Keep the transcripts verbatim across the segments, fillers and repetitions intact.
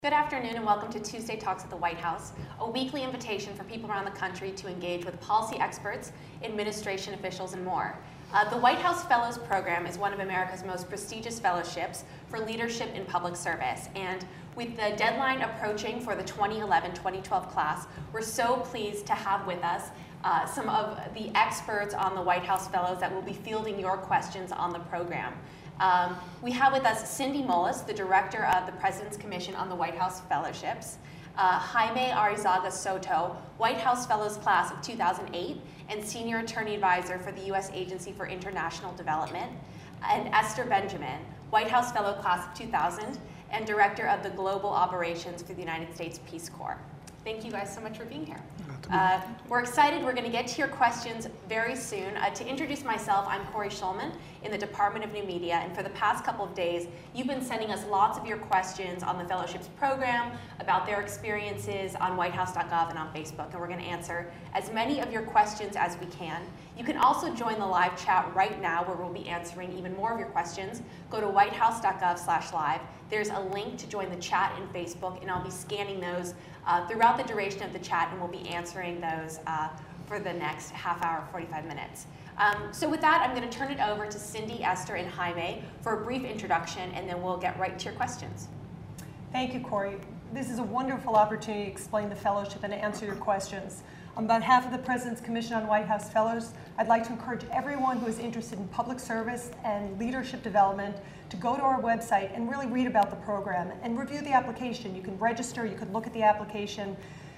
Good afternoon and welcome to Tuesday Talks at the White House, a weekly invitation for people around the country to engage with policy experts, administration officials, and more. Uh, the White House Fellows Program is one of America's most prestigious fellowships for leadership in public service. And with the deadline approaching for the twenty eleven twenty twelve class, we're so pleased to have with us uh, some of the experts on the White House Fellows that will be fielding your questions on the program. Um, we have with us Cindy Molas, the director of the President's Commission on the White House Fellowships, uh, Jaime Arizaga Soto, White House Fellows Class of two thousand eight, and Senior Attorney Advisor for the U S Agency for International Development, and Esther Benjamin, White House Fellow Class of two thousand, and Director of the Global Operations for the United States Peace Corps. Thank you guys so much for being here. Uh, we're excited. We're going to get to your questions very soon. Uh, to introduce myself, I'm Corey Schulman in the Department of New Media, and for the past couple of days, you've been sending us lots of your questions on the Fellowships program, about their experiences on white house dot gov and on Facebook, and we're going to answer as many of your questions as we can. You can also join the live chat right now, where we'll be answering even more of your questions. Go to white house dot gov slash live. There's a link to join the chat in Facebook, and I'll be scanning those uh, throughout the duration of the chat, and we'll be answering those uh, for the next half hour, forty-five minutes. Um, so with that, I'm going to turn it over to Cindy, Esther, and Jaime for a brief introduction, and then we'll get right to your questions. Thank you, Corey. This is a wonderful opportunity to explain the fellowship and to answer your questions. On behalf of the President's Commission on White House Fellows, I'd like to encourage everyone who is interested in public service and leadership development to go to our website and really read about the program and review the application. You can register, you can look at the application.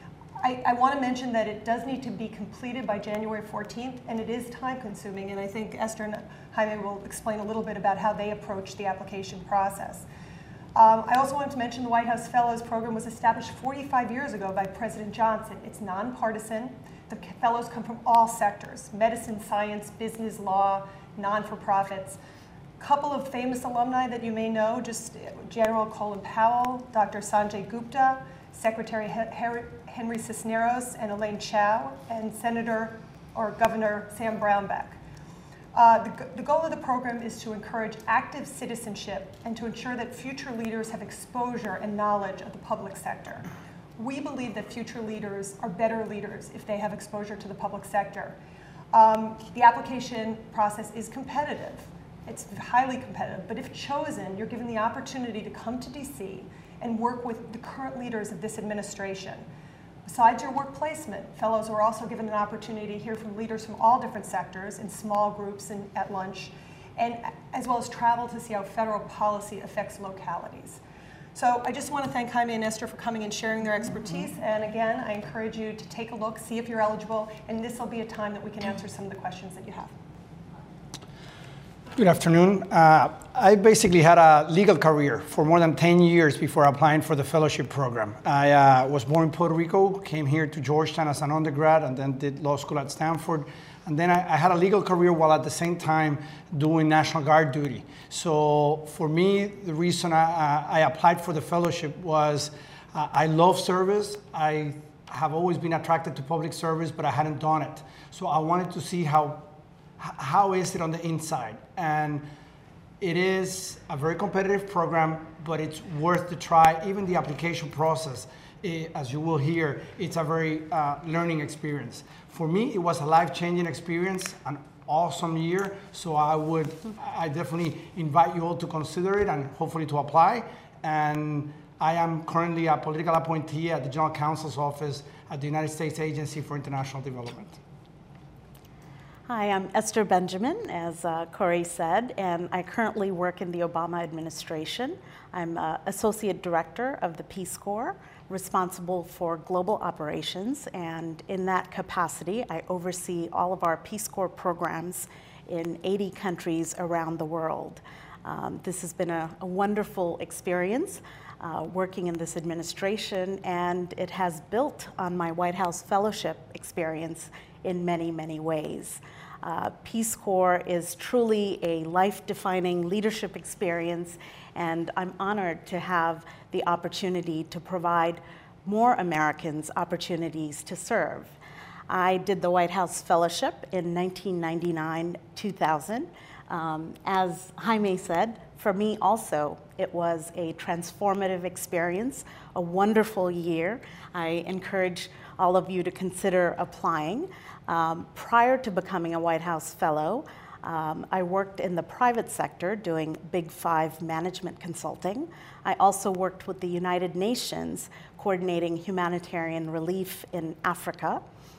I, I want to mention that it does need to be completed by January fourteenth, and it is time consuming, and I think Esther and Jaime will explain a little bit about how they approach the application process. Um, I also wanted to mention the White House Fellows Program was established forty-five years ago by President Johnson. It's nonpartisan. The fellows come from all sectors: medicine, science, business, law, non-for-profits. A couple of famous alumni that you may know, just General Colin Powell, Doctor Sanjay Gupta, Secretary Henry Cisneros and Elaine Chao, and Senator or Governor Sam Brownback. Uh, the, the goal of the program is to encourage active citizenship and to ensure that future leaders have exposure and knowledge of the public sector. We believe that future leaders are better leaders if they have exposure to the public sector. Um, the application process is competitive. It's highly competitive, but if chosen, you're given the opportunity to come to D C and work with the current leaders of this administration. Besides your work placement, fellows are also given an opportunity to hear from leaders from all different sectors in small groups and at lunch, and as well as travel to see how federal policy affects localities. So I just want to thank Jaime and Esther for coming and sharing their expertise. And again, I encourage you to take a look, see if you're eligible, and this will be a time that we can answer some of the questions that you have. Good afternoon. Uh, I basically had a legal career for more than ten years before applying for the fellowship program. I uh, was born in Puerto Rico, came here to Georgetown as an undergrad, and then did law school at Stanford. And then I, I had a legal career while at the same time doing National Guard duty. So for me, the reason I, uh, I applied for the fellowship was uh, I love service. I have always been attracted to public service, but I hadn't done it. So I wanted to see how How is it on the inside? And it is a very competitive program, but it's worth the try. Even the application process, it, as you will hear, it's a very uh, learning experience. For me, it was a life-changing experience, an awesome year. So I would, I definitely invite you all to consider it and hopefully to apply. And I am currently a political appointee at the General Counsel's Office at the United States Agency for International Development. Hi, I'm Esther Benjamin, as uh, Corey said, and I currently work in the Obama administration. I'm uh, Associate Director of the Peace Corps, responsible for global operations, and in that capacity, I oversee all of our Peace Corps programs in eighty countries around the world. Um, this has been a, a wonderful experience uh, working in this administration, and it has built on my White House Fellowship experience in many, many ways. Uh, Peace Corps is truly a life-defining leadership experience, and I'm honored to have the opportunity to provide more Americans opportunities to serve. I did the White House Fellowship in nineteen ninety-nine two thousand. Um, as Jaime said, for me also, it was a transformative experience, a wonderful year. I encourage all of you to consider applying. Um, prior to becoming a White House Fellow, um, I worked in the private sector doing Big Five management consulting. I also worked with the United Nations coordinating humanitarian relief in Africa.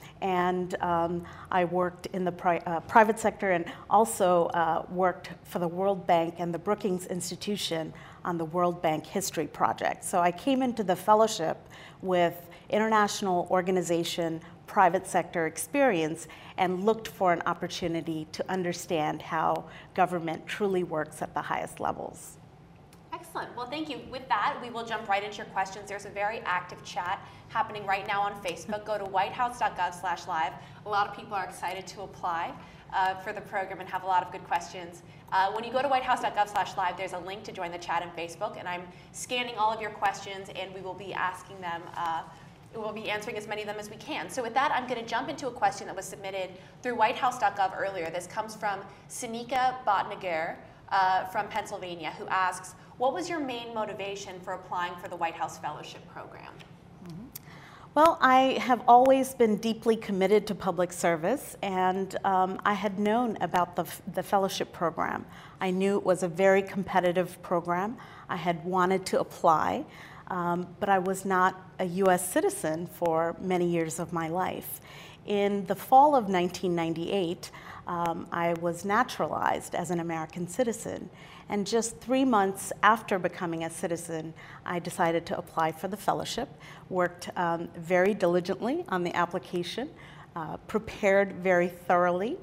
And um, I worked in the pri uh, private sector and also uh, worked for the World Bank and the Brookings Institution on the World Bank History Project. So I came into the fellowship with international organization, private sector experience, and looked for an opportunity to understand how government truly works at the highest levels. Excellent. Well, thank you. With that, we will jump right into your questions. There's a very active chat happening right now on Facebook. Go to whitehouse dot gov slash live. A lot of people are excited to apply uh, for the program and have a lot of good questions. Uh, when you go to whitehouse dot gov slash live, there's a link to join the chat on Facebook, and I'm scanning all of your questions, and we will be asking them. Uh, we will be answering as many of them as we can. So with that, I'm going to jump into a question that was submitted through whitehouse dot gov earlier. This comes from Sanika Botnager uh, from Pennsylvania, who asks, what was your main motivation for applying for the White House Fellowship Program? Mm-hmm. Well, I have always been deeply committed to public service, and um, I had known about the, the fellowship program. I knew it was a very competitive program. I had wanted to apply, um, but I was not a U S citizen for many years of my life. In the fall of nineteen ninety-eight, um, I was naturalized as an American citizen. And just three months after becoming a citizen, I decided to apply for the fellowship, worked um, very diligently on the application, uh, prepared very thoroughly,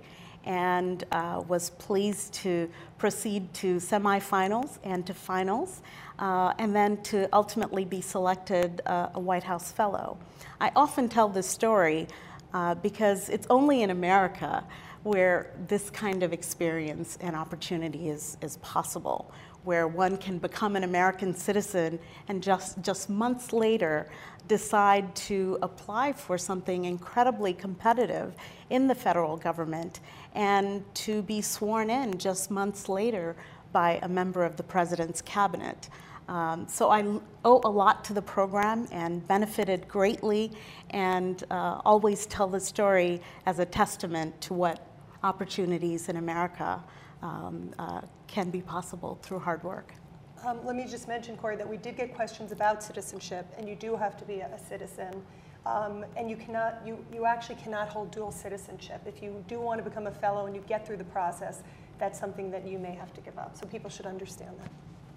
and uh, was pleased to proceed to semifinals and to finals, uh, and then to ultimately be selected uh, a White House Fellow. I often tell this story uh, because it's only in America where this kind of experience and opportunity is, is possible, where one can become an American citizen and just, just months later decide to apply for something incredibly competitive in the federal government and to be sworn in just months later by a member of the president's cabinet. Um, so I owe a lot to the program and benefited greatly, and uh, always tell the story as a testament to what opportunities in America um, uh, can be possible through hard work. Um, let me just mention, Corey, that we did get questions about citizenship, and you do have to be a, a citizen. Um, and you cannot, you, you actually cannot hold dual citizenship. If you do want to become a fellow and you get through the process, that's something that you may have to give up. So people should understand that.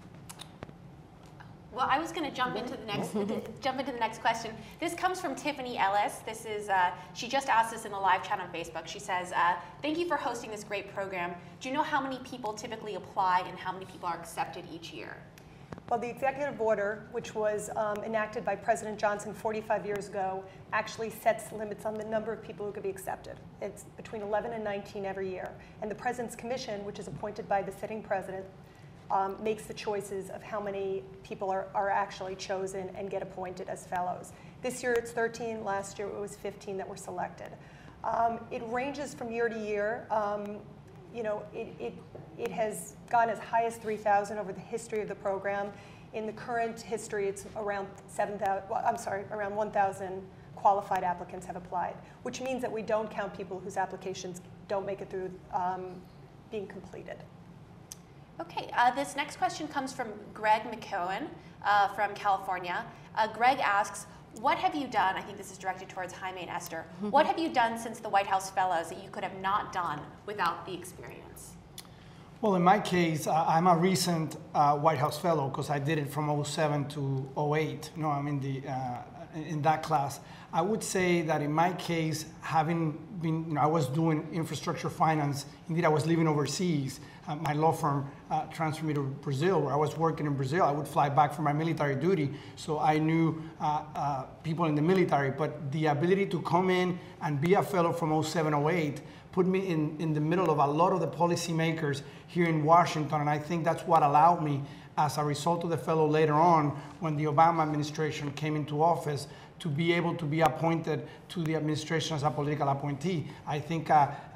Well, I was going to jump into the next jump into the next question. This comes from Tiffany Ellis. This is uh, she just asked us in the live chat on Facebook. She says, uh, "Thank you for hosting this great program. Do you know how many people typically apply and how many people are accepted each year?" Well, the executive order, which was um, enacted by President Johnson forty-five years ago, actually sets limits on the number of people who could be accepted. It's between eleven and nineteen every year. And the President's Commission, which is appointed by the sitting president, Um, makes the choices of how many people are, are actually chosen and get appointed as fellows. This year it's thirteen, last year it was fifteen that were selected. Um, it ranges from year to year. Um, you know, it, it, it has gone as high as three thousand over the history of the program. In the current history, it's around seven thousand, well, I'm sorry, around one thousand qualified applicants have applied, which means that we don't count people whose applications don't make it through um, being completed. Okay, uh, this next question comes from Greg McKeown uh, from California. Uh, Greg asks, what have you done, I think this is directed towards Jaime and Esther, mm-hmm. what have you done since the White House Fellows that you could have not done without the experience? Well, in my case, uh, I'm a recent uh, White House Fellow because I did it from oh seven to oh eight. You know, I'm in, the, uh, in that class. I would say that in my case, having been, you know, I was doing infrastructure finance, indeed I was living overseas. Uh, my law firm uh, transferred me to Brazil, where I was working in Brazil. I would fly back for my military duty, so I knew uh, uh, people in the military. But the ability to come in and be a fellow from oh seven, oh eight put me in, in the middle of a lot of the policymakers here in Washington, and I think that's what allowed me, as a result of the fellow later on, when the Obama administration came into office, to be able to be appointed to the administration as a political appointee. I think uh,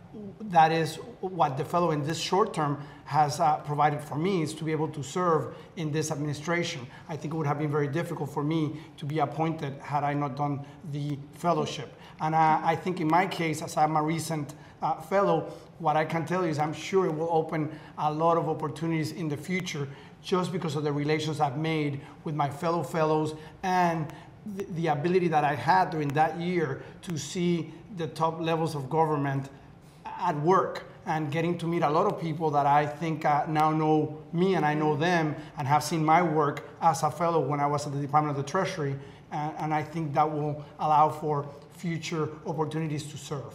that is what the fellow in this short term has uh, provided for me, is to be able to serve in this administration. I think it would have been very difficult for me to be appointed had I not done the fellowship. And I, I think in my case, as I'm a recent uh, fellow, what I can tell you is I'm sure it will open a lot of opportunities in the future just because of the relations I've made with my fellow fellows and the, the ability that I had during that year to see the top levels of government at work and getting to meet a lot of people that I think uh, now know me and I know them and have seen my work as a fellow when I was at the Department of the Treasury. And, and I think that will allow for future opportunities to serve.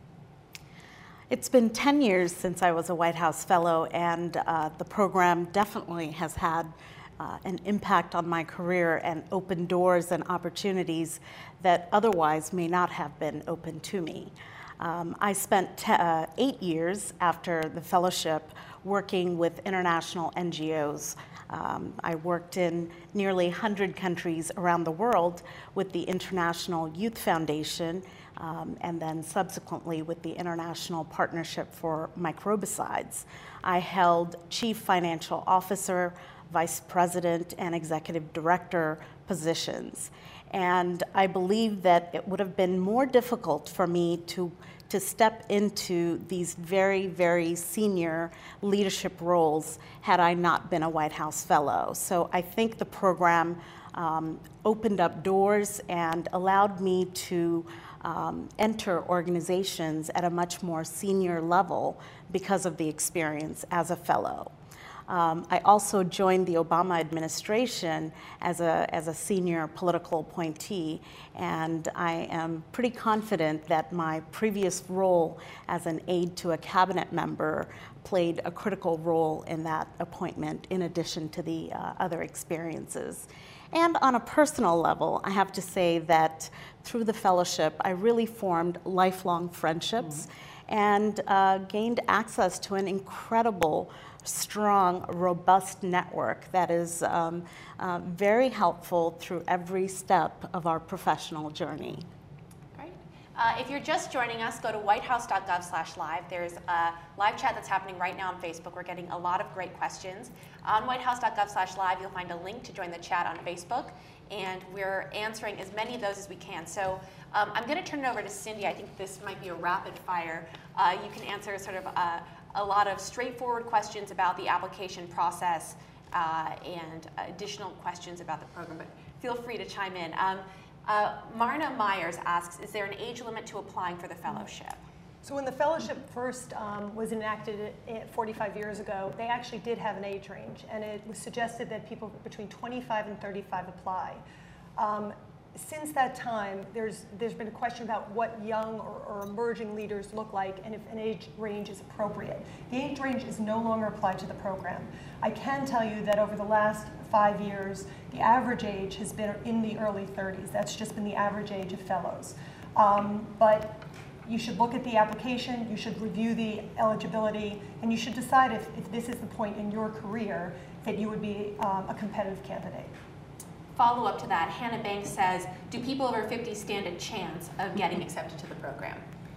It's been ten years since I was a White House Fellow, and uh, the program definitely has had uh, an impact on my career and opened doors and opportunities that otherwise may not have been open to me. Um, I spent uh, eight years after the fellowship working with international N G Os. Um, I worked in nearly one hundred countries around the world with the International Youth Foundation, um, and then subsequently with the International Partnership for Microbicides. I held Chief Financial Officer, Vice President, and Executive Director positions. And I believe that it would have been more difficult for me to, to step into these very, very senior leadership roles had I not been a White House Fellow. So I think the program um, opened up doors and allowed me to um, enter organizations at a much more senior level because of the experience as a fellow. Um, I also joined the Obama administration as a, as a senior political appointee, and I am pretty confident that my previous role as an aide to a cabinet member played a critical role in that appointment in addition to the uh, other experiences. And on a personal level, I have to say that through the fellowship, I really formed lifelong friendships mm-hmm. and uh, gained access to an incredible strong, robust network that is um, uh, very helpful through every step of our professional journey. Great. Uh, if you're just joining us, go to whitehouse dot gov slash live. There's a live chat that's happening right now on Facebook. We're getting a lot of great questions. On whitehouse dot gov slash live, you'll find a link to join the chat on Facebook, and we're answering as many of those as we can. So um, I'm going to turn it over to Cindy. I think this might be a rapid fire. Uh, you can answer sort of a, a lot of straightforward questions about the application process uh, and additional questions about the program, but feel free to chime in. Um, uh, Marna Myers asks, is there an age limit to applying for the fellowship? So when the fellowship first um, was enacted forty-five years ago, they actually did have an age range, and it was suggested that people between twenty-five and thirty-five apply. Um, Since that time, there's, there's been a question about what young or, or emerging leaders look like and if an age range is appropriate. The age range is no longer applied to the program. I can tell you that over the last five years, the average age has been in the early thirties. That's just been the average age of fellows. Um, but you should look at the application, you should review the eligibility, and you should decide if, if this is the point in your career that you would be um, a competitive candidate. Follow up to that, Hannah Banks says, do people over fifty stand a chance of getting accepted to the program?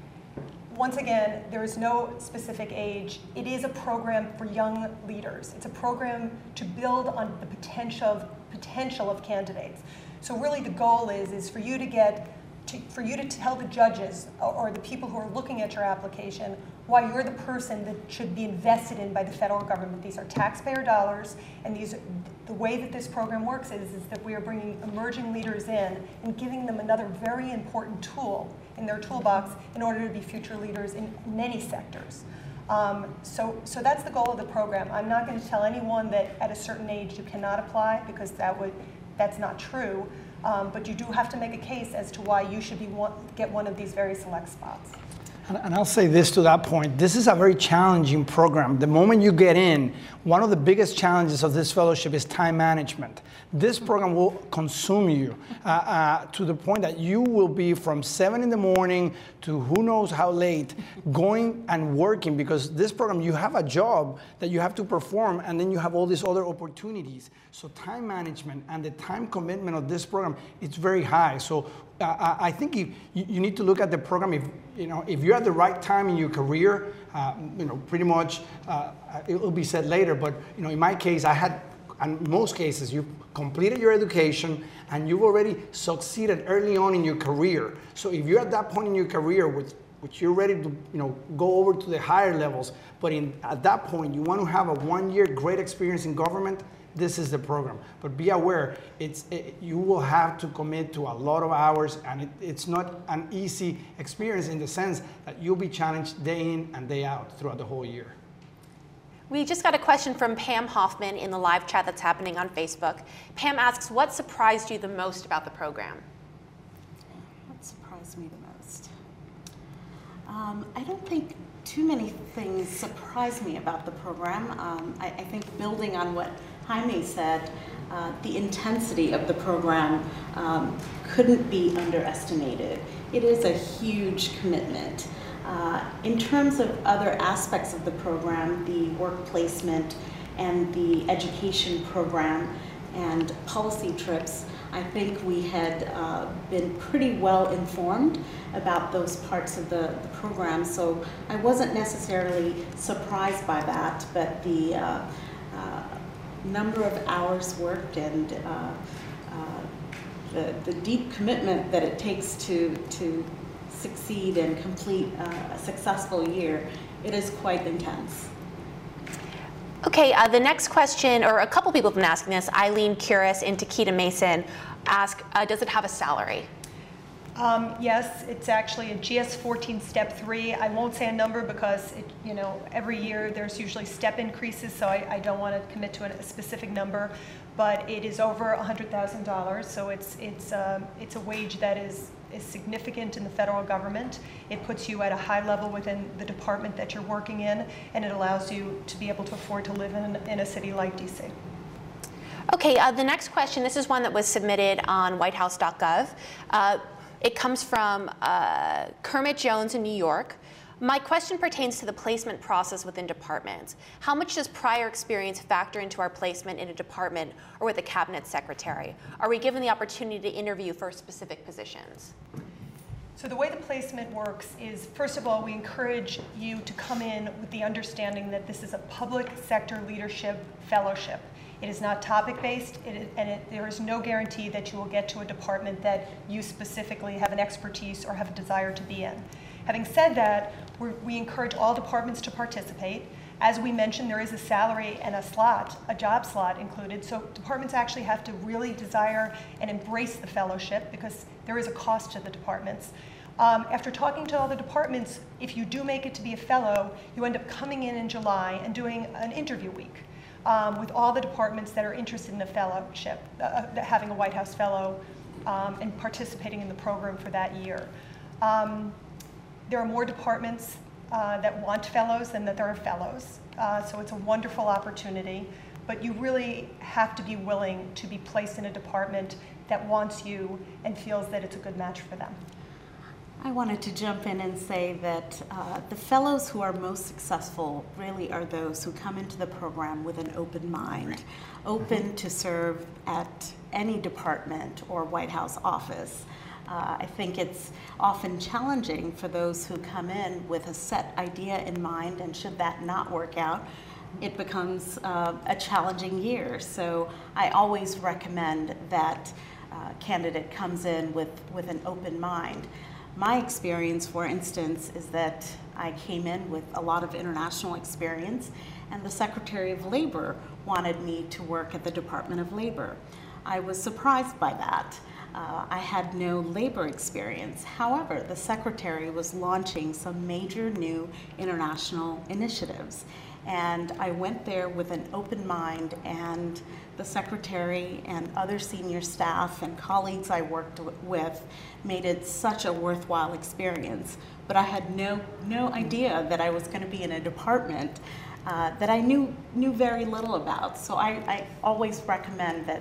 Once again, there is no specific age. It is a program for young leaders. It's a program to build on the potential of, potential of candidates. So really the goal is, is for you to get, to, for you to tell the judges or, or the people who are looking at your application why you're the person that should be invested in by the federal government. These are taxpayer dollars, and these, the way that this program works is, is that we are bringing emerging leaders in and giving them another very important tool in their toolbox in order to be future leaders in many sectors. Um, so, so that's the goal of the program. I'm not going to tell anyone that at a certain age you cannot apply, because that would, that's not true. Um, but you do have to make a case as to why you should be one, get one of these very select spots. And I'll say this to that point. This is a very challenging program. The moment you get in, one of the biggest challenges of this fellowship is time management. This program will consume you uh, uh, to the point that you will be from seven in the morning to who knows how late going and working, because this program, you have a job that you have to perform, and then you have all these other opportunities. So time management and the time commitment of this program, it's very high. So uh, I think if, you, you need to look at the program. If you know if you're at the right time in your career, uh, you know pretty much uh, it will be said later. But you know, in my case, I had, in most cases, you've completed your education and you've already succeeded early on in your career. So if you're at that point in your career with which you're ready to you know go over to the higher levels, but in at that point you want to have a one-year great experience in government, this is the program. But be aware, it's it, you will have to commit to a lot of hours, and it, it's not an easy experience in the sense that you'll be challenged day in and day out throughout the whole year. We just got a question from Pam Hoffman in the live chat that's happening on Facebook. Pam asks, what surprised you the most about the program? What surprised me the most? Um, I don't think too many things surprised me about the program. Um, I, I think building on what Jaime said, uh, the intensity of the program um, couldn't be underestimated. It is a huge commitment. Uh, in terms of other aspects of the program, the work placement and the education program and policy trips, I think we had uh, been pretty well informed about those parts of the, the program, so I wasn't necessarily surprised by that, but the uh, uh, number of hours worked and uh, uh, the, the deep commitment that it takes to, to succeed and complete uh, a successful year, it is quite intense. Okay, uh, the next question, or a couple people have been asking this, Eileen Curis and Takeda Mason ask, uh, does it have a salary? Um, yes, it's actually a G S fourteen step three. I won't say a number because it, you know, every year there's usually step increases, so I, I don't want to commit to a specific number, but it is over one hundred thousand dollars, so it's, it's, um, it's a wage that is, is significant in the federal government. It puts you at a high level within the department that you're working in, and it allows you to be able to afford to live in, in a city like D C. Okay, uh, the next question, this is one that was submitted on white house dot gov. Uh, It comes from uh, Kermit Jones in New York. My question pertains to the placement process within departments. How much does prior experience factor into our placement in a department or with a cabinet secretary? Are we given the opportunity to interview for specific positions? So the way the placement works is, first of all, we encourage you to come in with the understanding that this is a public sector leadership fellowship. It is not topic-based, and it, there is no guarantee that you will get to a department that you specifically have an expertise or have a desire to be in. Having said that, we're, we encourage all departments to participate. As we mentioned, there is a salary and a slot, a job slot included, so departments actually have to really desire and embrace the fellowship because there is a cost to the departments. Um, after talking to all the departments, if you do make it to be a fellow, you end up coming in in July and doing an interview week. Um, with all the departments that are interested in a fellowship, uh, having a White House fellow um, and participating in the program for that year. Um, there are more departments uh, that want fellows than that there are fellows, uh, so it's a wonderful opportunity, but you really have to be willing to be placed in a department that wants you and feels that it's a good match for them. I wanted to jump in and say that uh, the fellows who are most successful really are those who come into the program with an open mind, open to serve at any department or White House office. Uh, I think it's often challenging for those who come in with a set idea in mind, and should that not work out, it becomes uh, a challenging year. So I always recommend that uh, candidate comes in with, with an open mind. My experience, for instance, is that I came in with a lot of international experience, and the Secretary of Labor wanted me to work at the Department of Labor. I was surprised by that. Uh, I had no labor experience. However, the Secretary was launching some major new international initiatives, and I went there with an open mind, and the Secretary and other senior staff and colleagues I worked with made it such a worthwhile experience. But I had no, no idea that I was going to be in a department uh, that I knew, knew very little about. So I, I always recommend that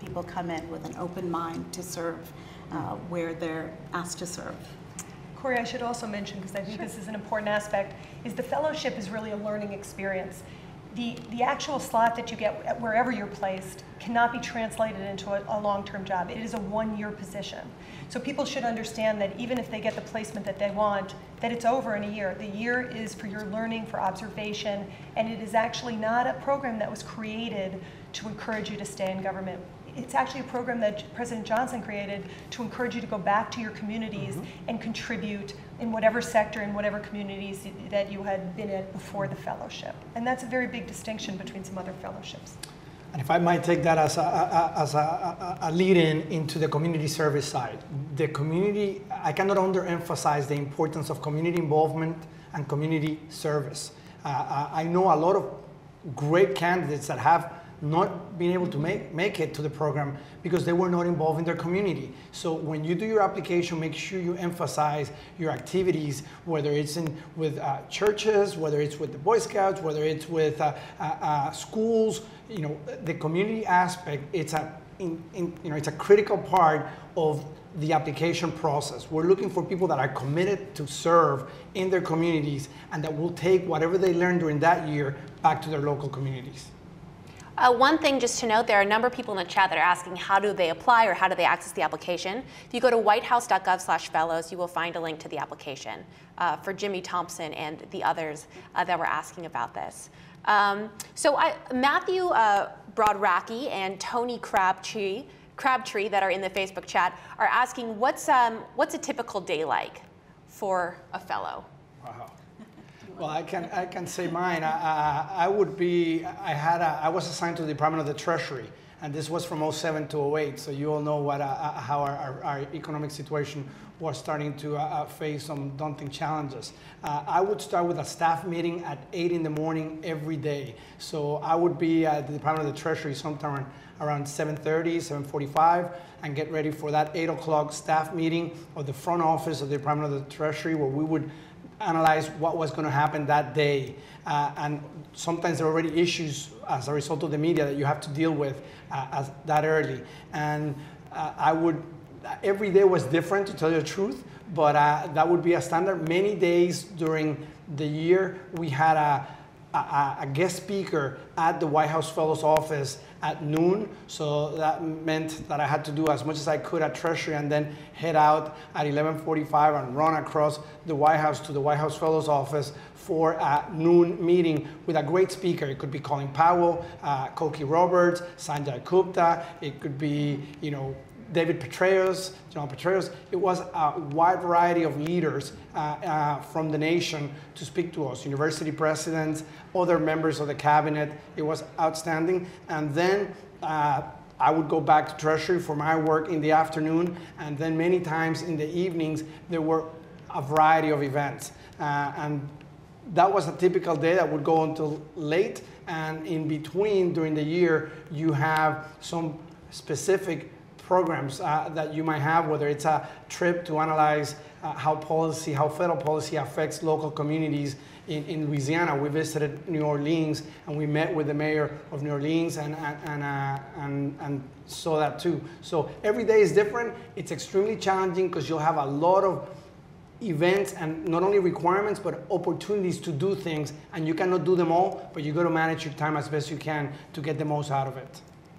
people come in with an open mind to serve uh, where they're asked to serve. Corey, I should also mention, because I think sure. this is an important aspect, is the fellowship is really a learning experience. The, the actual slot that you get wherever you're placed cannot be translated into a, a long-term job. It is a one-year position. So people should understand that even if they get the placement that they want, that it's over in a year. The year is for your learning, for observation, and it is actually not a program that was created to encourage you to stay in government. It's actually a program that President Johnson created to encourage you to go back to your communities mm-hmm. and contribute in whatever sector, in whatever communities that you had been in before the fellowship. And that's a very big distinction between some other fellowships. And if I might take that as a, a, as a, a lead-in into the community service side, the community, I cannot underemphasize the importance of community involvement and community service. Uh, I know a lot of great candidates that have not being able to make, make it to the program because they were not involved in their community. So when you do your application, make sure you emphasize your activities, whether it's in with uh, churches, whether it's with the Boy Scouts, whether it's with uh, uh, uh, schools. You know, the community aspect, it's a, in, in, you know, it's a critical part of the application process. We're looking for people that are committed to serve in their communities and that will take whatever they learned during that year back to their local communities. Uh, one thing just to note, there are a number of people in the chat that are asking how do they apply or how do they access the application. If you go to whitehouse dot gov slash fellows, you will find a link to the application uh, for Jimmy Thompson and the others uh, that were asking about this. Um, so I, Matthew uh, Brodracky and Tony Crabtree, Crabtree that are in the Facebook chat are asking what's, um, what's a typical day like for a fellow? Wow. Well, I can I can say mine. I, I, I would be. I had a, I was assigned to the Department of the Treasury, and this was from oh seven to oh eight. So you all know what uh, how our, our, our economic situation was starting to uh, face some daunting challenges. Uh, I would start with a staff meeting at eight in the morning every day. So I would be at the Department of the Treasury sometime around seven thirty, seven forty-five, and get ready for that eight o'clock staff meeting of the front office of the Department of the Treasury, where we would analyze what was going to happen that day. Uh, and sometimes there are already issues as a result of the media that you have to deal with uh, as that early. And uh, I would, every day was different, to tell you the truth, but uh, that would be a standard. Many days during the year, we had a, a, a guest speaker at the White House Fellows office at noon, so that meant that I had to do as much as I could at Treasury and then head out at eleven forty-five and run across the White House to the White House Fellows office for a noon meeting with a great speaker. It could be Colin Powell, uh, Cokie Roberts, Sanjay Gupta, it could be, you know, David Petraeus, John Petraeus. It was a wide variety of leaders uh, uh, from the nation to speak to us, university presidents, other members of the cabinet. It was outstanding. And then uh, I would go back to Treasury for my work in the afternoon, and then many times in the evenings, there were a variety of events. Uh, and that was a typical day that would go until late, and in between, during the year, you have some specific programs uh, that you might have, whether it's a trip to analyze uh, how policy, how federal policy affects local communities. In, in Louisiana, we visited New Orleans and we met with the mayor of New Orleans and, and, uh, and, and saw that too. So every day is different. It's extremely challenging because you'll have a lot of events and not only requirements, but opportunities to do things, and you cannot do them all, but you got to manage your time as best you can to get the most out of it.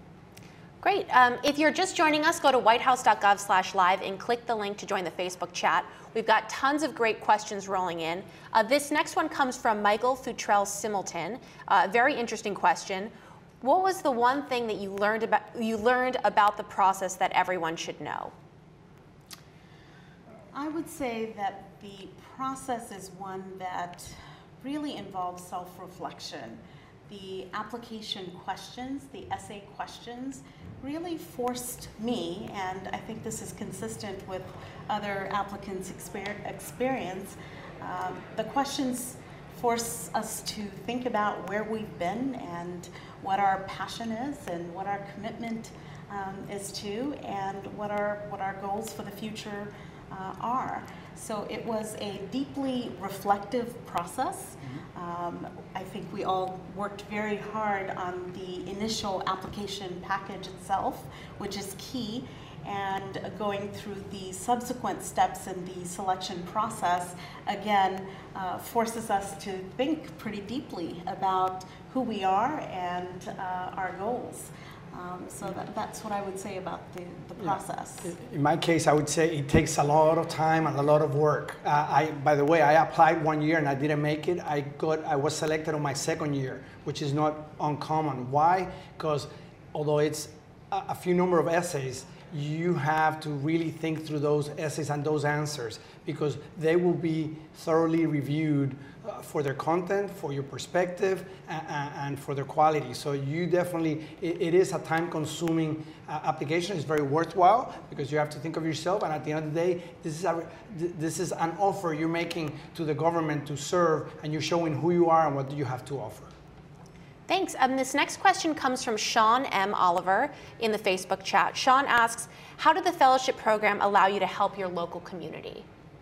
Great. Um, if you're just joining us, go to whitehouse dot gov slash live and click the link to join the Facebook chat. We've got tons of great questions rolling in. Uh, this next one comes from Michael Futrell Similton. Uh, very interesting question. What was the one thing that you learned about, you learned about the process that everyone should know? I would say that the process is one that really involves self-reflection. The application questions, the essay questions, really forced me, and I think this is consistent with other applicants' experience, um, the questions force us to think about where we've been and what our passion is and what our commitment um, is to, and what our, what our goals for the future uh, are. So it was a deeply reflective process. Um, I think we all worked very hard on the initial application package itself, which is key, and going through the subsequent steps in the selection process, again, uh, forces us to think pretty deeply about who we are and uh, our goals. Um, so that, that's what I would say about the, the process. Yeah. In my case, I would say it takes a lot of time and a lot of work. Uh, I, by the way, I applied one year and I didn't make it. I got, I was selected on my second year, which is not uncommon. Why? Because although it's a, a few number of essays, you have to really think through those essays and those answers, because they will be thoroughly reviewed uh, for their content, for your perspective, and, and for their quality. So you definitely, it, it is a time-consuming uh, application. It's very worthwhile because you have to think of yourself, and at the end of the day, this is, a, this is an offer you're making to the government to serve, and you're showing who you are and what you have to offer. Thanks. Um, this next question comes from Sean M. Oliver in the Facebook chat. Sean asks, how did the fellowship program allow you to help your local community?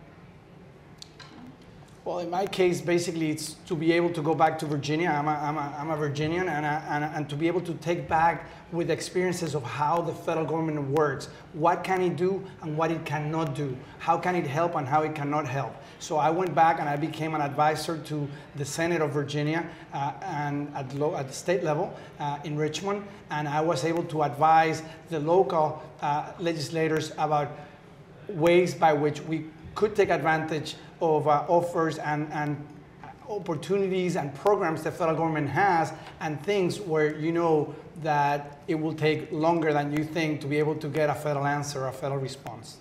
Well, in my case, basically, it's to be able to go back to Virginia. I'm a, I'm a, I'm a Virginian, and, a, and, a, and to be able to take back with experiences of how the federal government works. What can it do and what it cannot do? How can it help and how it cannot help? So I went back and I became an advisor to the Senate of Virginia uh, and at, low, at the state level uh, in Richmond, and I was able to advise the local uh, legislators about ways by which we could take advantage of uh, offers and, and opportunities and programs the federal government has, and things where you know that it will take longer than you think to be able to get a federal answer, a federal response.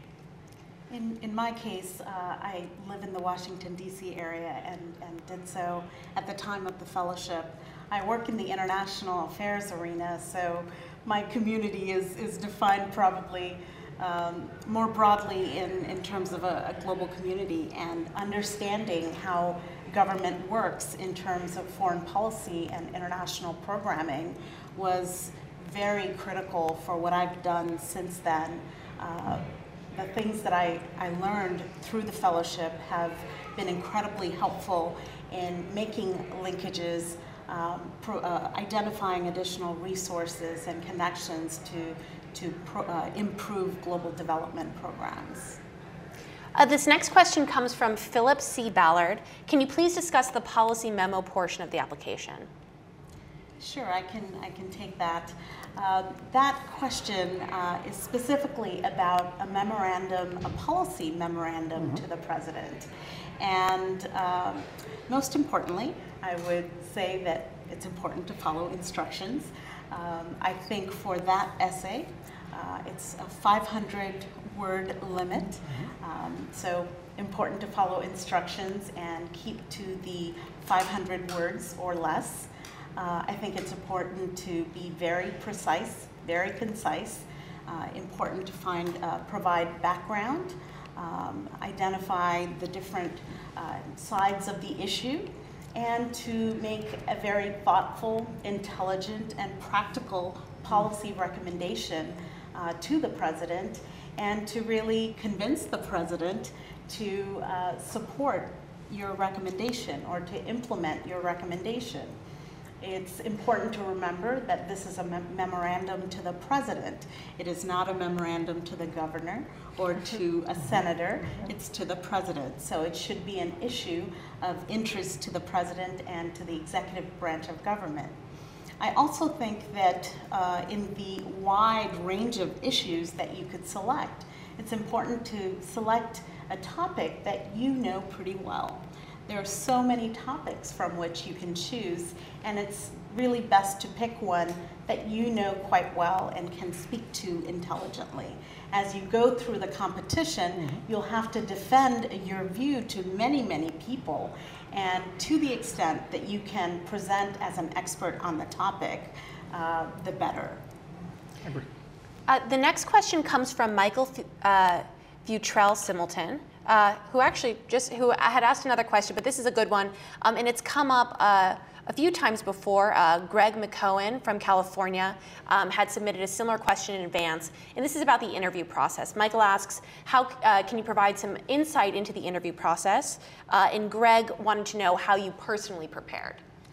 In, in my case, uh, I live in the Washington, D C area and, and did so at the time of the fellowship. I work in the international affairs arena, so my community is, is defined probably um, more broadly in, in terms of a, a global community, and understanding how government works in terms of foreign policy and international programming was very critical for what I've done since then. Uh, The things that I, I learned through the fellowship have been incredibly helpful in making linkages, um, pro, uh, identifying additional resources and connections to, to pro, uh, improve global development programs. Uh, this next question comes from Philip C. Ballard. Can you please discuss the policy memo portion of the application? Sure, I can, I can take that. Uh, that question uh, is specifically about a memorandum, a policy memorandum mm-hmm. to the president. And um, most importantly, I would say that it's important to follow instructions. Um, I think for that essay, uh, it's a five hundred word limit. Mm-hmm. um, so important to follow instructions and keep to the five hundred words or less. Uh, I think it's important to be very precise, very concise, uh, important to find, uh, provide background, um, identify the different uh, sides of the issue, and to make a very thoughtful, intelligent, and practical policy recommendation uh, to the president, and to really convince the president to uh, support your recommendation or to implement your recommendation. It's important to remember that this is a mem memorandum to the president. It is not a memorandum to the governor or to a senator. It's to the president. So it should be an issue of interest to the president and to the executive branch of government. I also think that uh, in the wide range of issues that you could select, it's important to select a topic that you know pretty well. There are so many topics from which you can choose, and it's really best to pick one that you know quite well and can speak to intelligently. As you go through the competition, mm-hmm. you'll have to defend your view to many, many people, and to the extent that you can present as an expert on the topic, uh, the better. I agree. Uh, the next question comes from Michael uh, Futrell Similton. Uh, who actually just who had asked another question, but this is a good one, um, and it's come up uh, A few times before, uh, Greg McCohen from California um, had submitted a similar question in advance, and this is about the interview process. Michael asks, how uh, can you provide some insight into the interview process? Uh, and Greg wanted to know how you personally prepared.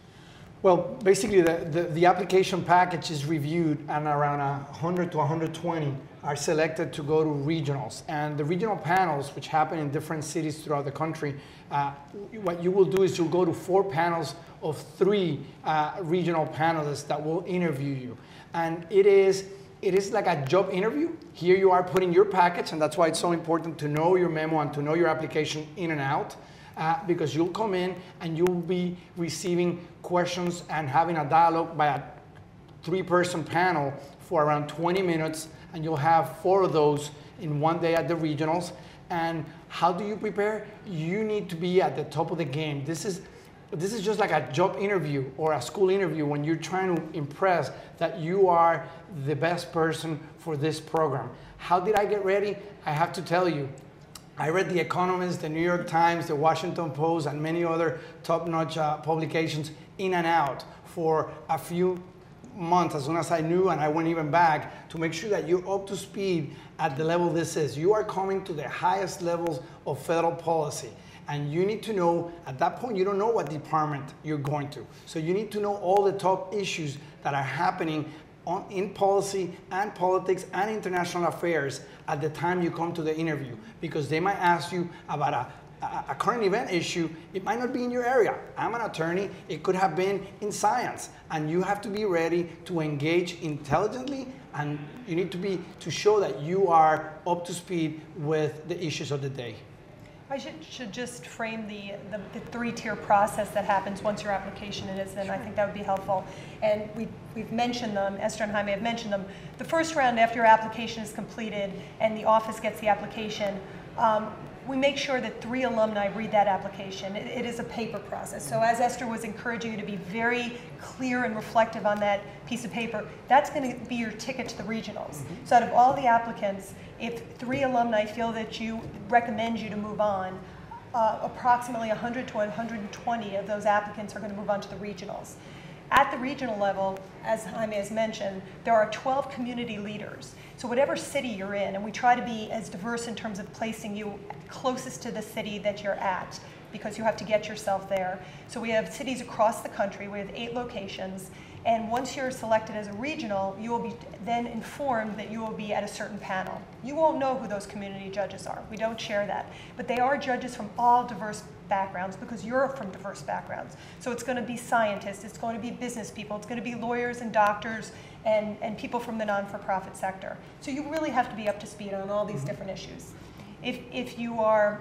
Well, basically, the, the, the application package is reviewed, and around one hundred to one hundred twenty are selected to go to regionals. And the regional panels, which happen in different cities throughout the country, uh, what you will do is you'll go to four panels of three uh, regional panelists that will interview you. And it is, it is like a job interview. Here you are putting your package, and that's why it's so important to know your memo and to know your application in and out. Uh, because you'll come in and you'll be receiving questions and having a dialogue by a three-person panel for around twenty minutes, and you'll have four of those in one day at the regionals. And how do you prepare? You need to be at the top of the game. This is, this is just like a job interview or a school interview when you're trying to impress that you are the best person for this program. How did I get ready? I have to tell you, I read The Economist, The New York Times, The Washington Post, and many other top-notch uh, publications in and out for a few months as soon as I knew, and I went even back to make sure that you're up to speed at the level this is. You are coming to the highest levels of federal policy, and you need to know, at that point, you don't know what department you're going to. So you need to know all the top issues that are happening On, in policy and politics and international affairs at the time you come to the interview, because they might ask you about a, a, a current event issue. It might not be in your area. I'm an attorney. It could have been in science, and you have to be ready to engage intelligently, and you need to be to show that you are up to speed with the issues of the day. I should, should just frame the, the, the three-tier process that happens once your application is in. I think that would be helpful. And we, we've mentioned them, Esther and Jaime have mentioned them. The first round, after your application is completed and the office gets the application, um, we make sure that three alumni read that application. It, it is a paper process. So as Esther was encouraging you to be very clear and reflective on that piece of paper, that's going to be your ticket to the regionals. Mm-hmm. So out of all the applicants, if three alumni feel that you recommend you to move on, uh, approximately one hundred to one hundred twenty of those applicants are going to move on to the regionals. At the regional level, as Jaime has mentioned, there are twelve community leaders. So whatever city you're in, and we try to be as diverse in terms of placing you closest to the city that you're at, because you have to get yourself there. So we have cities across the country. We have eight locations. And once you're selected as a regional, you will be then informed that you will be at a certain panel. You won't know who those community judges are. We don't share that. But they are judges from all diverse backgrounds, because you're from diverse backgrounds. So it's going to be scientists, it's going to be business people, it's going to be lawyers and doctors and, and people from the non-for-profit sector. So you really have to be up to speed on all these different issues. If, if you are,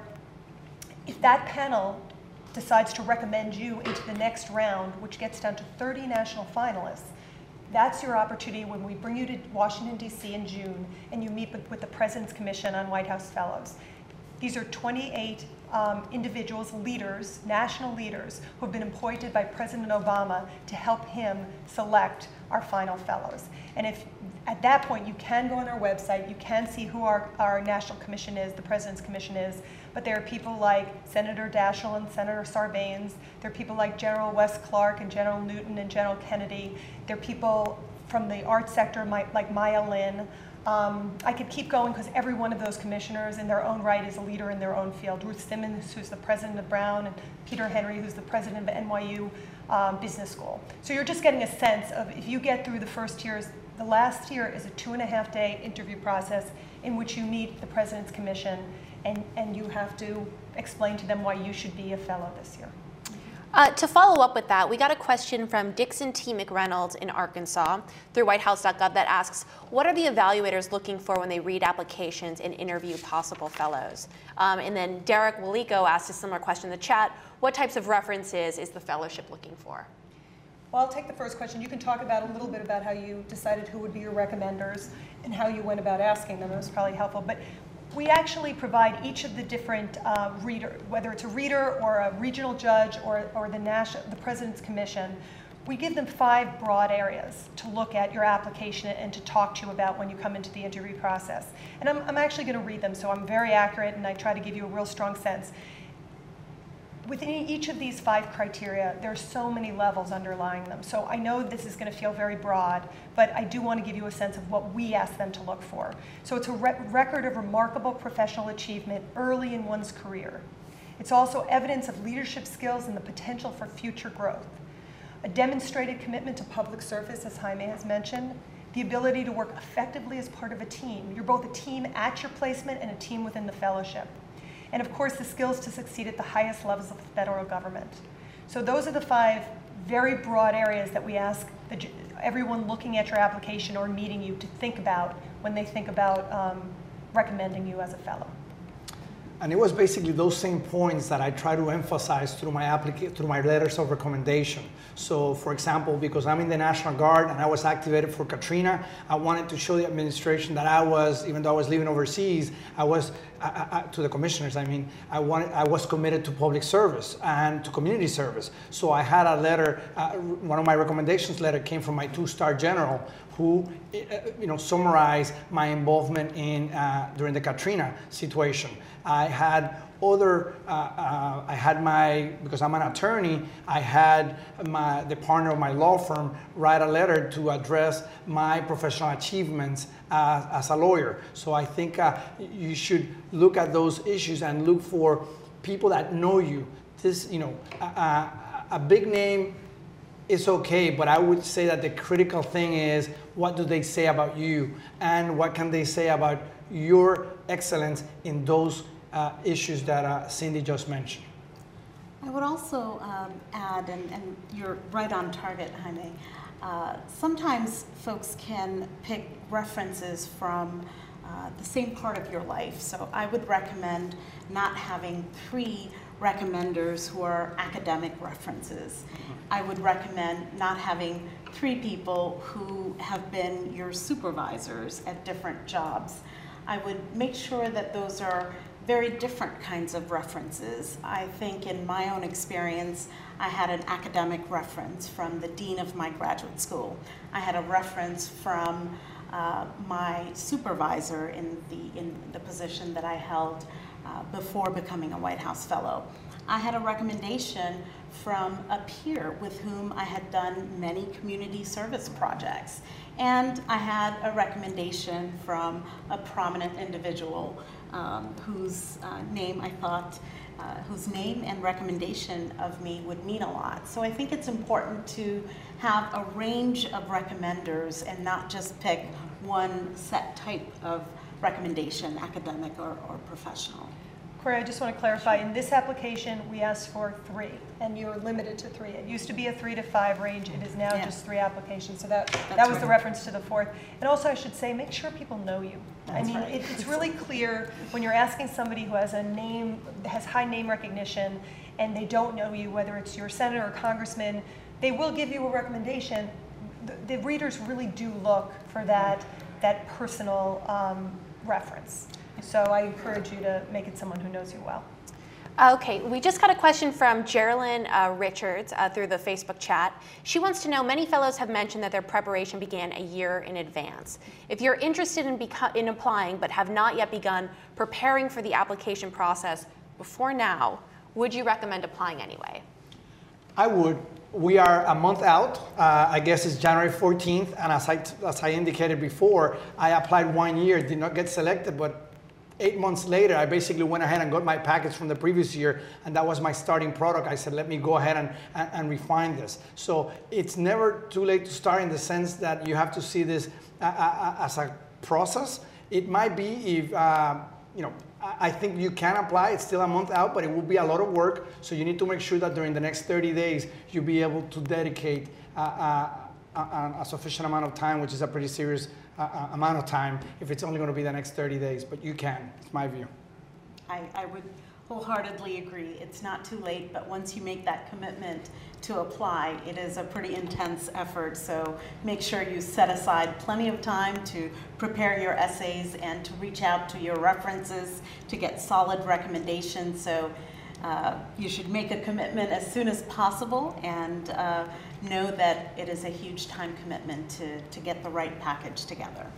if that panel decides to recommend you into the next round, which gets down to thirty national finalists, that's your opportunity when we bring you to Washington, D C in June, and you meet with, with the President's Commission on White House Fellows. These are twenty-eight um, individuals, leaders, national leaders, who have been appointed by President Obama to help him select our final fellows. And if at that point you can go on our website, you can see who our, our National Commission is, the President's Commission is, but there are people like Senator Daschle and Senator Sarbanes. There are people like General Wes Clark and General Newton and General Kennedy. There are people from the art sector like Maya Lin. Um, I could keep going because every one of those commissioners in their own right is a leader in their own field. Ruth Simmons, who's the president of Brown, and Peter Henry, who's the president of N Y U um, Business School. So you're just getting a sense of, if you get through the first tiers, the last tier is a two and a half day interview process in which you meet the President's Commission, and, and you have to explain to them why you should be a fellow this year. Uh, to follow up with that, we got a question from Dixon T. McReynolds in Arkansas through white house dot gov that asks, what are the evaluators looking for when they read applications and interview possible fellows? Um, and then Derek Waliko asked a similar question in the chat, what types of references is the fellowship looking for? Well, I'll take the first question. You can talk about a little bit about how you decided who would be your recommenders and how you went about asking them. It was probably helpful. But we actually provide each of the different uh, reader, whether it's a reader or a regional judge or, or the, national, the President's Commission, we give them five broad areas to look at your application and to talk to you about when you come into the interview process. And I'm, I'm actually going to read them, so I'm very accurate and I try to give you a real strong sense. within each of these five criteria, there are so many levels underlying them. So I know this is going to feel very broad, but I do want to give you a sense of what we ask them to look for. So it's a re record of remarkable professional achievement early in one's career. It's also evidence of leadership skills and the potential for future growth. A demonstrated commitment to public service, as Jaime has mentioned, the ability to work effectively as part of a team. You're both a team at your placement and a team within the fellowship. And of course, the skills to succeed at the highest levels of the federal government. So those are the five very broad areas that we ask the, everyone looking at your application or meeting you to think about when they think about um, recommending you as a fellow. And it was basically those same points that I try to emphasize through my applica through my letters of recommendation. So, for example, because I'm in the National Guard and I was activated for Katrina, I wanted to show the administration that I was, even though I was living overseas, I was I, I, to the commissioners. I mean, I wanted, I was committed to public service and to community service. So I had a letter. Uh, one of my recommendations letter came from my two-star general, who, you know, summarized my involvement in uh, during the Katrina situation. I had other, uh, uh, I had my, because I'm an attorney, I had my, the partner of my law firm write a letter to address my professional achievements uh, as a lawyer. So I think uh, you should look at those issues and look for people that know you. This, you know, a, a big name is okay, but I would say that the critical thing is, what do they say about you? And what can they say about your excellence in those uh, issues that uh, Cindy just mentioned? I would also um, add, and, and you're right on target, Jaime, uh, sometimes folks can pick references from uh, the same part of your life. So I would recommend not having three recommenders who are academic references. I would recommend not having three people who have been your supervisors at different jobs. I would make sure that those are very different kinds of references. I think in my own experience, I had an academic reference from the dean of my graduate school. I had a reference from uh, my supervisor in the, in the position that I held uh, before becoming a White House Fellow. I had a recommendation from a peer with whom I had done many community service projects. And I had a recommendation from a prominent individual um, whose uh, name I thought, uh, whose name and recommendation of me would mean a lot. So I think it's important to have a range of recommenders and not just pick one set type of recommendation, academic or, or professional. Corey, I just want to clarify, in this application, we asked for three, and you're limited to three. It used to be a three to five range. It is now yeah. just three applications. So that, That's that was right. the reference to the fourth. And also, I should say, make sure people know you. That's I mean, right. it, it's really clear when you're asking somebody who has a name, has high name recognition, and they don't know you, whether it's your senator or congressman, they will give you a recommendation. The, the readers really do look for that, that personal um, reference. So I encourage you to make it someone who knows you well. Okay, we just got a question from Geraldine uh, Richards uh, through the Facebook chat. She wants to know, many fellows have mentioned that their preparation began a year in advance. If you're interested in, in applying but have not yet begun preparing for the application process before now, would you recommend applying anyway? I would. We are a month out. Uh, I guess it's January fourteenth, and as I, as I indicated before, I applied one year, did not get selected, but eight months later, I basically went ahead and got my package from the previous year, and that was my starting product. I said, let me go ahead and, and, and refine this. So it's never too late to start, in the sense that you have to see this uh, uh, as a process. It might be if, uh, you know, I think you can apply. It's still a month out, but it will be a lot of work. So you need to make sure that during the next thirty days, you'll be able to dedicate uh, uh, a, a sufficient amount of time, which is a pretty serious uh, amount of time, if it's only going to be the next thirty days. But you can. It's my view. I, I would wholeheartedly agree. It's not too late, but once you make that commitment to apply, it is a pretty intense effort. So make sure you set aside plenty of time to prepare your essays and to reach out to your references to get solid recommendations. So uh, you should make a commitment as soon as possible, and uh, know that it is a huge time commitment to, to get the right package together.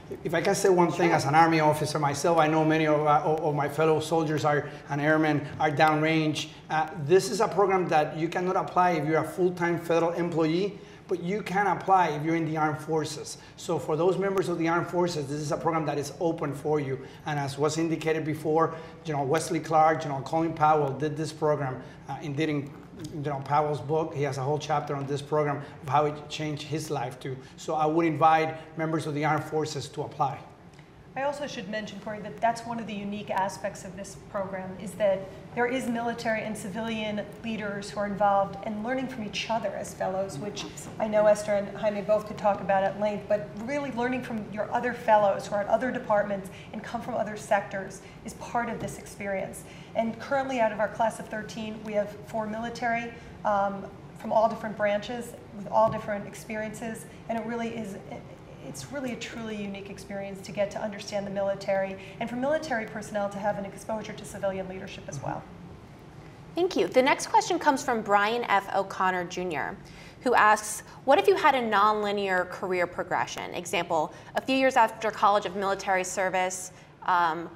if I can say one thing, Sure. as an Army officer myself, I know many of, uh, of my fellow soldiers are and airmen are downrange. Uh, this is a program that you cannot apply if you're a full-time federal employee, but you can apply if you're in the armed forces. So for those members of the armed forces, this is a program that is open for you. And as was indicated before, General Wesley Clark, General Colin Powell did this program, uh, indeed in General Powell's book. He has a whole chapter on this program of how it changed his life too. So I would invite members of the armed forces to apply. I also should mention, Corey, that that's one of the unique aspects of this program, is that there is military and civilian leaders who are involved and learning from each other as fellows, which I know Esther and Jaime both could talk about at length, but really learning from your other fellows who are at other departments and come from other sectors is part of this experience. And currently out of our class of thirteen, we have four military um, from all different branches with all different experiences, and it really is It's really a truly unique experience to get to understand the military, and for military personnel to have an exposure to civilian leadership as well. Thank you. The next question comes from Brian F. O'Connor, Junior, who asks, what if you had a nonlinear career progression? Example, a few years after College of Military Service, um,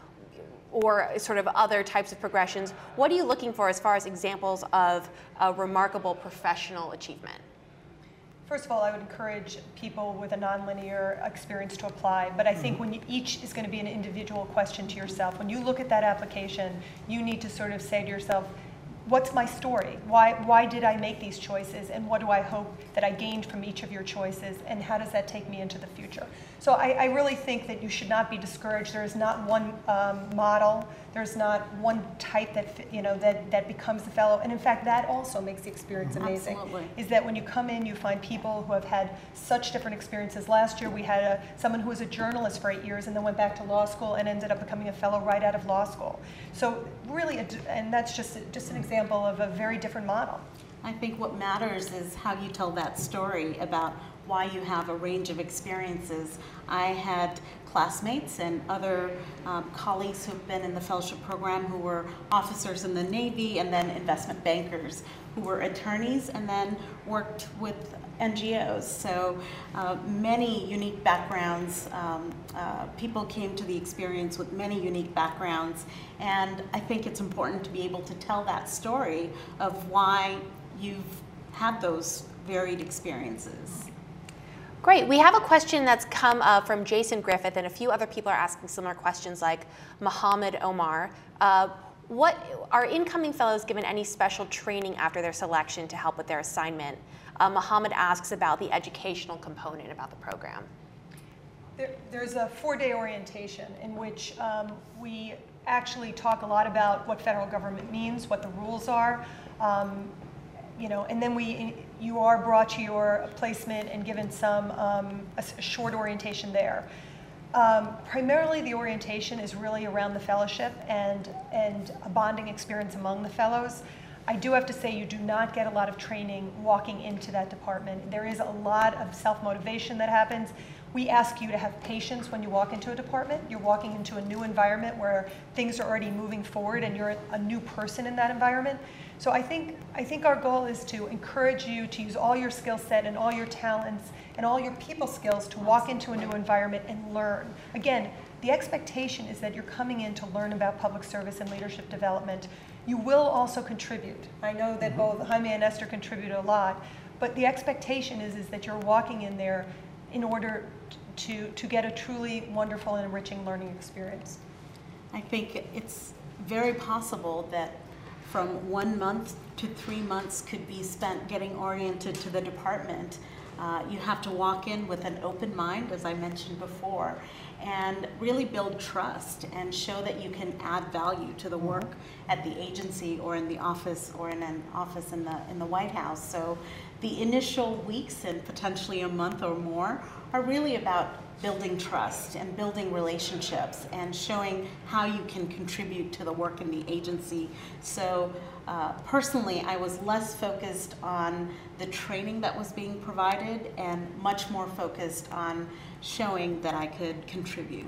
or sort of other types of progressions, what are you looking for as far as examples of a remarkable professional achievement? First of all, I would encourage people with a nonlinear experience to apply, but I think when you, each is going to be an individual question to yourself. When you look at that application, you need to sort of say to yourself, what's my story? Why, why did I make these choices, and what do I hope that I gained from each of your choices, and how does that take me into the future? So I, I really think that you should not be discouraged. There is not one um, model. There's not one type that, you know, that, that becomes the fellow. And in fact, that also makes the experience amazing. Absolutely. Is that when you come in, you find people who have had such different experiences. Last year, we had a, someone who was a journalist for eight years and then went back to law school and ended up becoming a fellow right out of law school. So really, a, and that's just, just an example of a very different model. I think what matters is how you tell that story about why you have a range of experiences. I had classmates and other um, colleagues who've been in the fellowship program who were officers in the Navy, and then investment bankers who were attorneys and then worked with N G Os. So uh, many unique backgrounds. Um, uh, people came to the experience with many unique backgrounds, and I think it's important to be able to tell that story of why you've had those varied experiences. Great. We have a question that's come uh, from Jason Griffith, and a few other people are asking similar questions, like Muhammad Omar. Uh, what are incoming fellows given any special training after their selection to help with their assignment? Uh, Muhammad asks about the educational component about the program. There, there's a four-day orientation in which um, we actually talk a lot about what federal government means, what the rules are. Um, You know, and then we, you are brought to your placement and given some um, a, a short orientation there. Um, primarily, the orientation is really around the fellowship and and a bonding experience among the fellows. I do have to say, you do not get a lot of training walking into that department. There is a lot of self-motivation that happens. We ask you to have patience when you walk into a department. You're walking into a new environment where things are already moving forward, and you're a new person in that environment. So I think, I think our goal is to encourage you to use all your skill set and all your talents and all your people skills to walk into a new environment and learn. Again, the expectation is that you're coming in to learn about public service and leadership development. You will also contribute. I know that both Jaime and Esther contribute a lot, but the expectation is, is that you're walking in there in order to, to get a truly wonderful and enriching learning experience. I think it's very possible that from one month to three months could be spent getting oriented to the department. Uh, you have to walk in with an open mind, as I mentioned before, and really build trust and show that you can add value to the work at the agency or in the office or in an office in the, in the White House. So the initial weeks and potentially a month or more are really about building trust and building relationships and showing how you can contribute to the work in the agency. So uh, personally, I was less focused on the training that was being provided and much more focused on showing that I could contribute.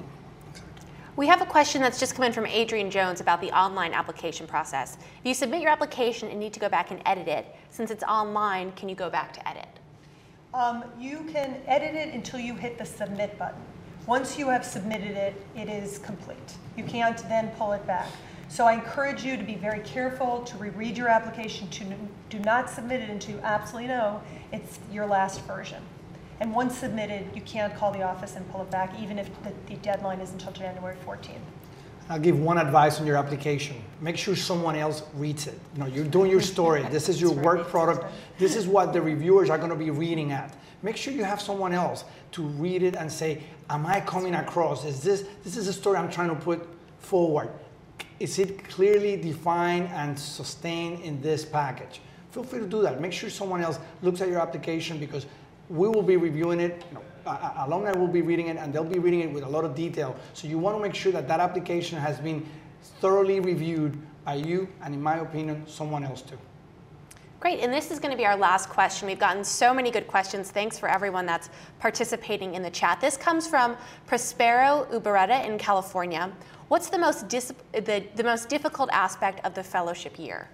We have a question that's just come in from Adrian Jones about the online application process. If you submit your application and need to go back and edit it, since it's online, can you go back to edit? Um, you can edit it until you hit the submit button. Once you have submitted it, it is complete. You can't then pull it back. So I encourage you to be very careful, to reread your application, to do not submit it until you absolutely know it's your last version. And once submitted, you can't call the office and pull it back, even if the, the deadline is until January fourteenth. I'll give one advice on your application. Make sure someone else reads it. You know, you're doing your story. This is your work product. This is what the reviewers are going to be reading at. Make sure you have someone else to read it and say, am I coming across? Is this, this is a story I'm trying to put forward. Is it clearly defined and sustained in this package? Feel free to do that. Make sure someone else looks at your application, because we will be reviewing it. You know, uh, alumni will be reading it, and they'll be reading it with a lot of detail. So you want to make sure that that application has been thoroughly reviewed by you, and in my opinion, someone else too. Great, and this is going to be our last question. We've gotten so many good questions. Thanks for everyone that's participating in the chat. This comes from Prospero Uberetta in California. What's the most, dis the, the most difficult aspect of the fellowship year?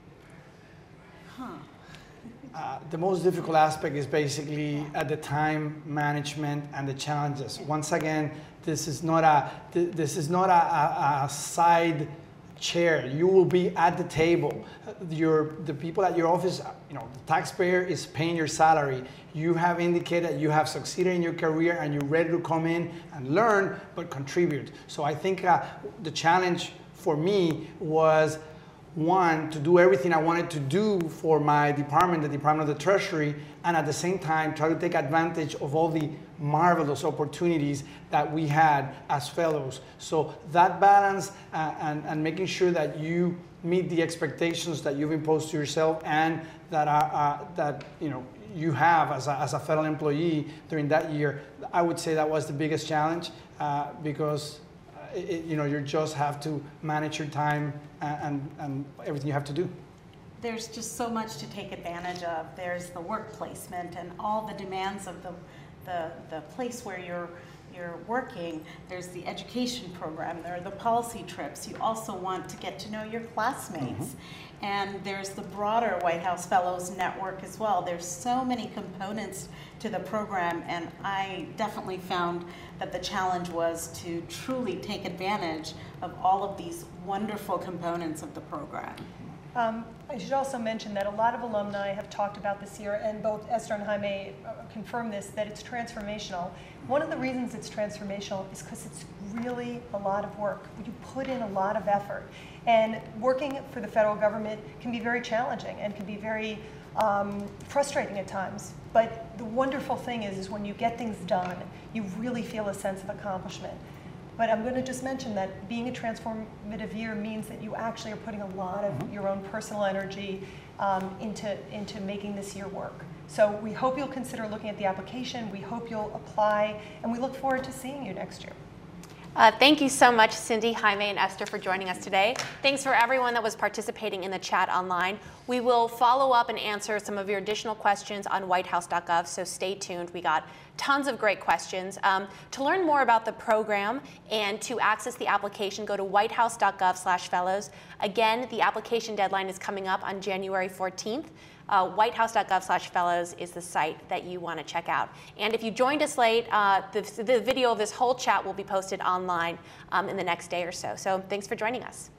Huh. Uh, the most difficult aspect is basically at the time management and the challenges. Once again, this is not a this is not a, a, a side chair. You will be at the table. Your the people at your office, you know, the taxpayer is paying your salary. You have indicated you have succeeded in your career and you're ready to come in and learn, but contribute. So I think uh, the challenge for me was, one, to do everything I wanted to do for my department, the Department of the Treasury, and at the same time try to take advantage of all the marvelous opportunities that we had as fellows. So that balance uh, and, and making sure that you meet the expectations that you've imposed to yourself and that, are, uh, that you know, you have as a, as a federal employee during that year, I would say that was the biggest challenge uh, because It, you know, you just have to manage your time and, and everything you have to do. There's just so much to take advantage of. There's the work placement and all the demands of the, the, the place where you're, you're working. There's the education program. There are the policy trips. You also want to get to know your classmates. Mm-hmm. And there's the broader White House Fellows Network as well. There's so many components to the program, and I definitely found that the challenge was to truly take advantage of all of these wonderful components of the program. Um, I should also mention that a lot of alumni have talked about this year, and both Esther and Jaime uh, confirm this, that it's transformational. One of the reasons it's transformational is because it's really a lot of work. You put in a lot of effort. And working for the federal government can be very challenging and can be very um, frustrating at times. But the wonderful thing is, is when you get things done, you really feel a sense of accomplishment. But I'm going to just mention that being a transformative year means that you actually are putting a lot of mm-hmm. your own personal energy um, into, into making this year work. So we hope you'll consider looking at the application. We hope you'll apply, and we look forward to seeing you next year. Uh, thank you so much, Cindy, Jaime, and Esther, for joining us today. Thanks for everyone that was participating in the chat online. We will follow up and answer some of your additional questions on white house dot gov, so stay tuned. We got tons of great questions. Um, to learn more about the program and to access the application, go to white house dot gov slash fellows. Again, the application deadline is coming up on January fourteenth. Uh, white house dot gov slash fellows is the site that you want to check out. And if you joined us late, uh, the, the video of this whole chat will be posted online um, in the next day or so. So thanks for joining us.